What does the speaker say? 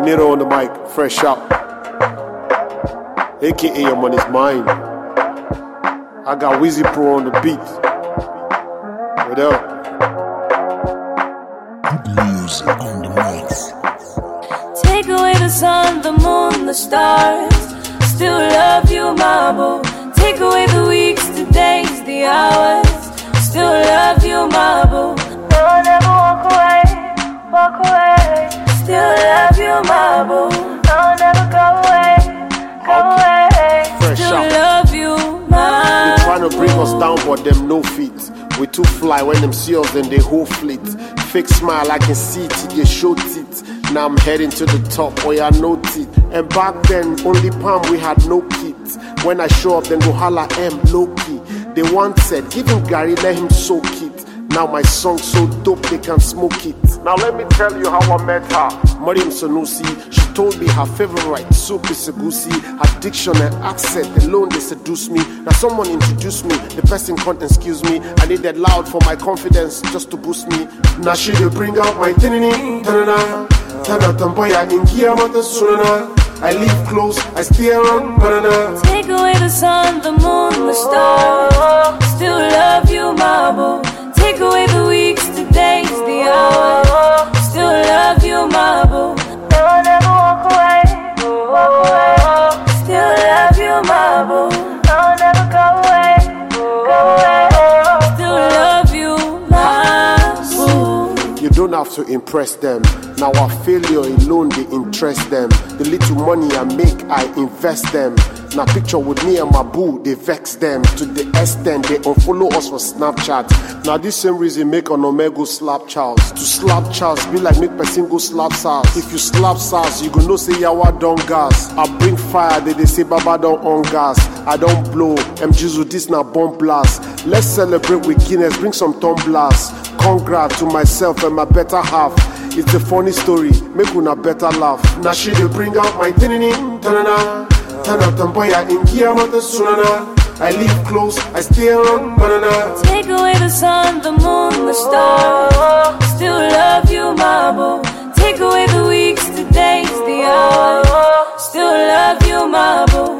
Nero on the mic, fresh out. AKA your money's mine. I got Wizzy Pro on the beat. What up? Good music on the mix. Take away the sun, the moon, the stars. Still love you, my boo. Take away the weeks, the days, the hours. Still love you, my boo. No, never walk away, walk away. Still love you, my boo. No, never go away, go away. Still love you, my boo. They trying to bring us down, but them no feet. We too fly when them see us, then they whole fleet. Fake smile, I can see it, they show teeth. Now I'm heading to the top, where I no teeth. And back then, only palm, we had no kits. When I show up, then go holla M, low key. They once said, give him Gary, let him soak it. Now my song so dope, they can smoke it. Now let me tell you how I met her. Mariam Sanusi, she told me her favorite soup is Segusi. Her diction and accent alone, they seduce me. Now someone introduced me, the person can't excuse me. I need that loud for my confidence, just to boost me. Now she dey bring out my tinini, tanana. Tana tamboya ingia mata sunana. I live close, I stay around, banana. Take away the sun, the moon, the stars. Still love you, my boo. Take away the weeks, the days, the hours. Still love you, my boo. No, never walk away, walk away. Still love you, my boo. No, never go away, go away. Still love you, my boo. You don't have to impress them. Now our failure alone, they interest them. The little money I make, I invest them. Now picture with me and my boo, they vex them. To the extent they unfollow us for Snapchat. Now this same reason make an Omega slap Charles. To slap Charles be like make person go slap SARS. If you slap SARS, you go know say yawa don't gas. I bring fire, they say Baba don't on gas. I don't blow, MJuzu this na bomb blast. Let's celebrate with Guinness, bring some tumblers. Congrats to myself and my better half. It's a funny story, make una better laugh. Now she dey bring out my tinini, tanana. Tana tamboya ingia mata sunana. I live close, I stay around, banana. Take away the sun, the moon, the stars. Still love you, my boo. Take away the weeks, the days, the hours. Still love you, my boo.